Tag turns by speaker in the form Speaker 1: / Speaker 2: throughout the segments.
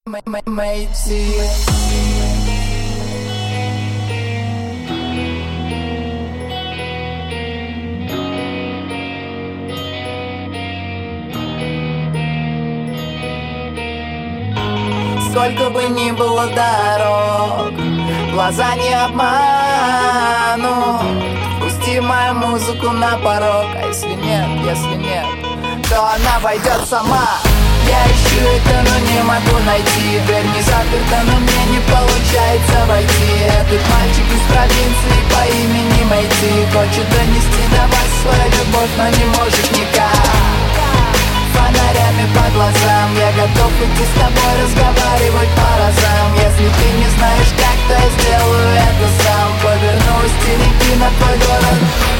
Speaker 1: Сколько бы ни было дорог, глаза не обманут. Пусти мою музыку на порог, а если нет, то она войдет сама. Я ищу это, но не могу найти. Дверь не заперта, но мне не получается войти. Этот мальчик из провинции по имени Мэйти хочет донести до вас свою любовь, но не может никак. Фонарями по глазам я готов идти с тобой разговаривать по разам. Если ты не знаешь как, то я сделаю это сам. Повернусь реки на твой город.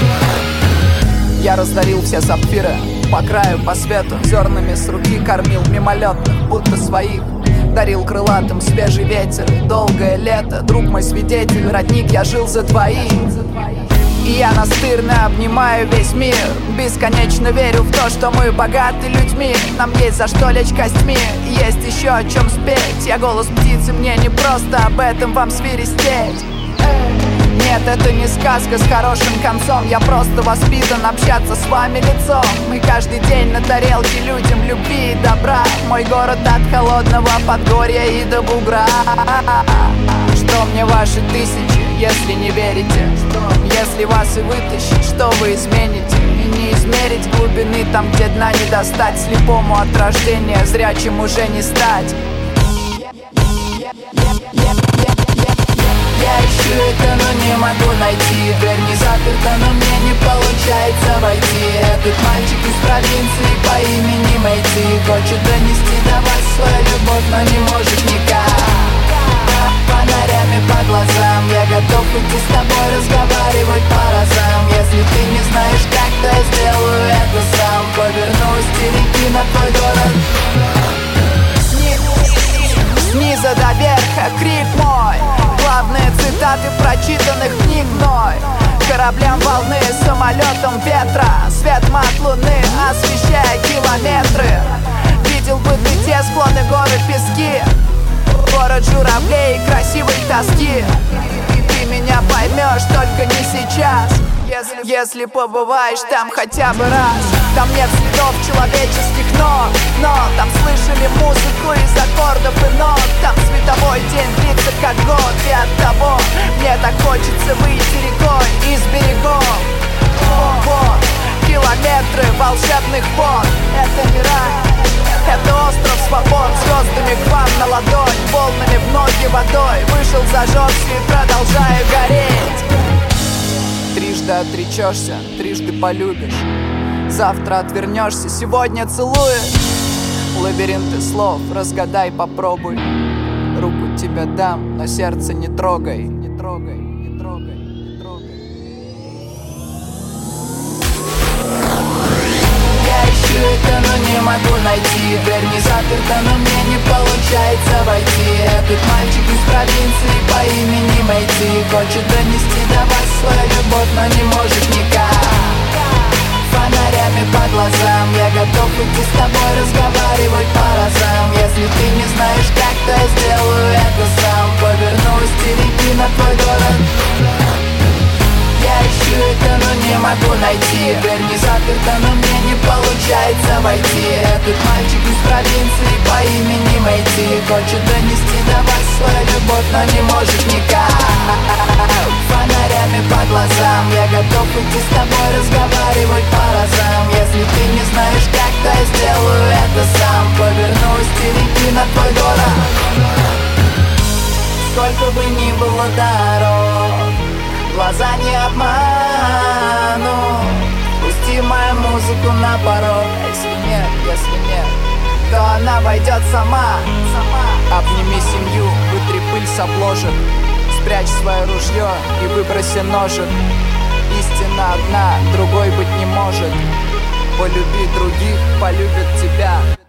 Speaker 2: Я раздарил все сапфиры по краю, по свету. Зернами с руки кормил мимолетных, будто своих. Дарил крылатым свежий ветер и долгое лето. Друг мой свидетель, родник, я жил за твоих. И я настырно обнимаю весь мир. Бесконечно верю в то, что мы богаты людьми. Нам есть за что лечь костьми, есть еще о чем спеть. Я голос птицы, мне не просто об этом вам свиристеть. Нет, это не сказка с хорошим концом. Я просто воспитан общаться с вами лицом. Мы каждый день на тарелке людям любви и добра. Мой город от холодного подгорья и до бугра. Что мне ваши тысячи, если не верите? Если вас и вытащить, что вы измените? И не измерить глубины там, где дна не достать. Слепому от рождения, зрячим уже не стать.
Speaker 1: Я ищу это, но не могу найти. Дверь не заперта, но мне не получается войти. Этот мальчик из провинции по имени Мэйти хочет донести до вас свою любовь, но не может никак. Фонарями по глазам я готов идти с тобой разговаривать по разам. Если ты не знаешь как, то я сделаю это сам. Повернусь реки на твой город.
Speaker 2: Снизу до верха крик мой, главные цитаты прочитанных книг мной. Кораблям волны, самолетом ветра, свет мат луны освещая километры. Видел бы ты те склоны, горы, пески, город журавлей и красивой тоски. И ты меня поймешь, только не сейчас. Если побываешь там хотя бы раз. Там нет следов человеческих ног, но там слышали музыку из аккордов и нот. Там световой день длится как год, и от того мне так хочется выйти рекой из берегов. Вот, километры волшебных вод. Это не рай, это остров свобод. Звездами к вам на ладонь, волнами в ноги водой. Вышел, зажегся и продолжаю гореть. Трижды отречешься, трижды полюбишь. Завтра отвернешься, сегодня целуешь. Лабиринты слов разгадай, попробуй. Руку тебе дам, но сердце не трогай. Не трогай, не трогай, не трогай.
Speaker 1: Я ищу это, но не могу найти. Дверь не заперта, но мне не получается войти. Этот мальчик из провинции по имени Мэйти хочет донести до вас свою любовь, но не может никак. Фонарями по глазам я готов идти с тобой разговаривать по разам. Если ты не знаешь как, то я сделаю это сам. Повернусь реки на твой город. Я ищу это, но не могу найти. Дверь не заперта, но мне не получается войти. Этот мальчик из провинции по имени Мэйти хочет донести до вас свою любовь, но не может никак. Фонарями по глазам я готов идти с тобой разговаривать по разам. Если ты не знаешь как, то я сделаю это сам. Повернусь реки на твой город. Сколько бы ни было дорог, глаза не обманут. Пусти мою музыку на порог, а если нет, то она войдет сама. Обними семью, вытри пыль с обложек. Спрячь свое ружье и выброси ножик. Истина одна, другой быть не может. Полюби других, полюбят тебя.